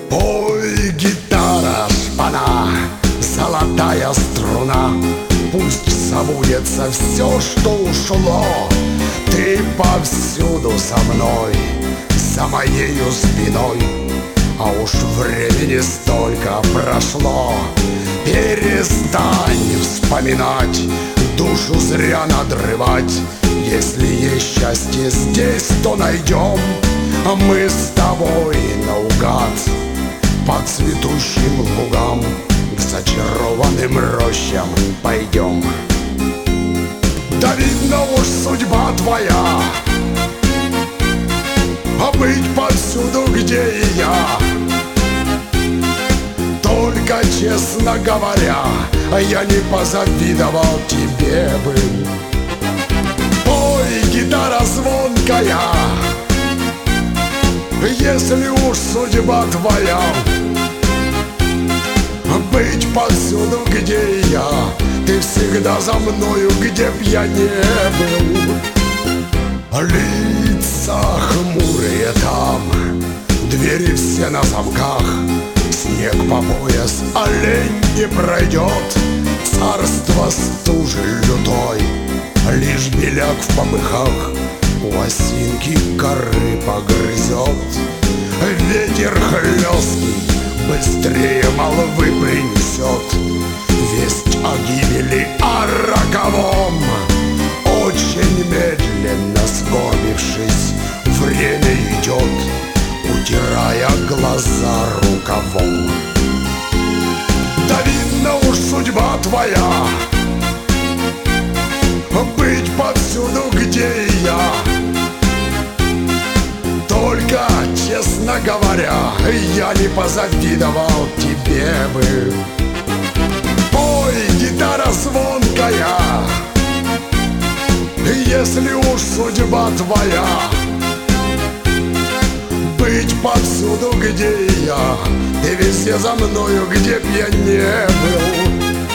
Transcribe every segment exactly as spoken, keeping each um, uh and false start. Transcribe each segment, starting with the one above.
Пой, гитара, шпана, золотая струна, пусть забудется все, что ушло. Ты повсюду со мной, за моею спиной, а уж времени столько прошло. Перестань вспоминать, душу зря надрывать. Если есть счастье здесь, то найдем. А мы с тобой наугад по цветущим лугам к зачарованным рощам пойдем. Да видно уж судьба твоя, а быть повсюду, где и я. Только, честно говоря, я не позавидовал тебе бы. Ой, гитара звонкая, если уж судьба твоя, быть повсюду, где и я. Ты всегда за мною, где б я не был. Лица хмурые там, двери все на замках. Снег по пояс, олень не пройдет. Царство стужи лютой, лишь беляк в помыхах у осинки коры погрызет. Ветер хлесткий быстрее молвы принесет весть о гибели, о роковом. Очень медленно сгорбившись, время идет, утирая глаза рукавом. Да видно уж судьба твоя, быть повсюду, где и я. Только, честно говоря, я не позавидовал тебе бы. Пой, гитара звонкая, если уж судьба твоя, быть повсюду, где и я. Ты везде за мною, где б я не был.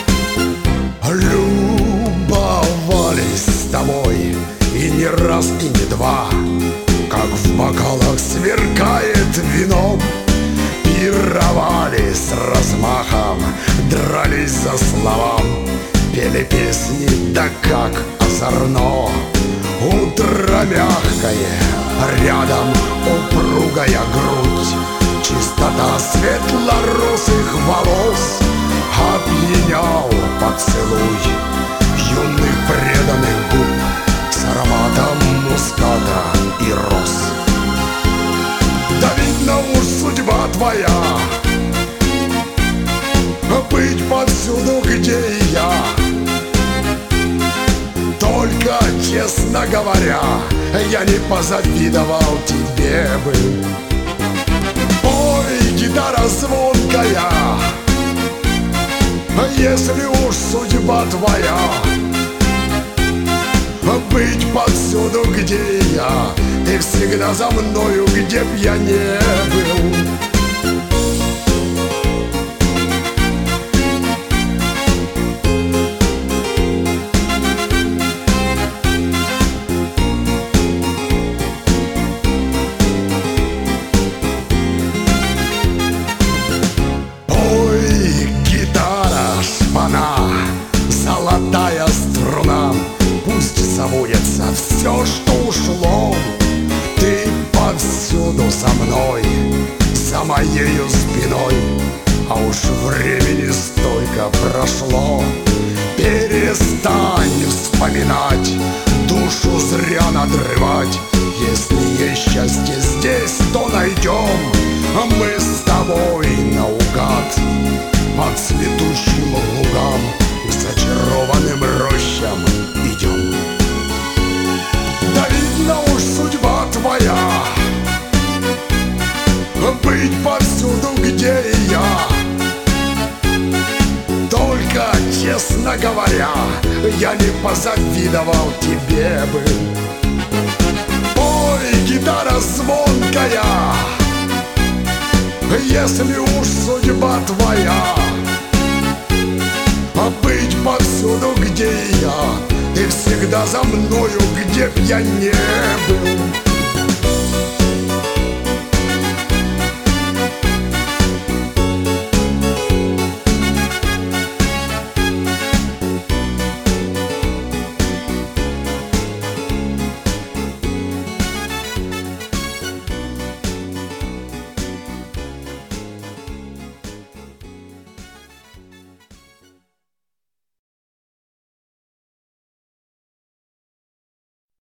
Любовались с тобой и не раз, и не два, как в бокалах сверкает вино. Пировали с размахом, дрались за слова, пели песни, да как озорно. Утро мягкое, рядом упругая грудь, чистота светлорусых волос. Опьянял поцелуй юных преданных губ с ароматом муската и роз. Да видно уж судьба твоя, быть повсюду, где и я. Только, честно говоря, я не позавидовал тебе бы. Ой, гитара звонкая, если уж судьба твоя, быть повсюду, где и я. Ты всегда за мною, где б я не был. Золотая струна, пусть забудется все, что ушло. Ты повсюду со мной, за моею спиной, а уж времени столько прошло. Перестань вспоминать, душу зря надрывать. Если есть счастье здесь, то найдем. А мы с тобой наугад по цветущим лугам к зачарованным рощам идем. Да видно уж судьба твоя, быть повсюду, где и я. Только, честно говоря, я не позавидовал тебе бы. Ой, гитара звонкая, если уж судьба твоя, быть повсюду, где и я. Ты всегда за мною, где б я не был.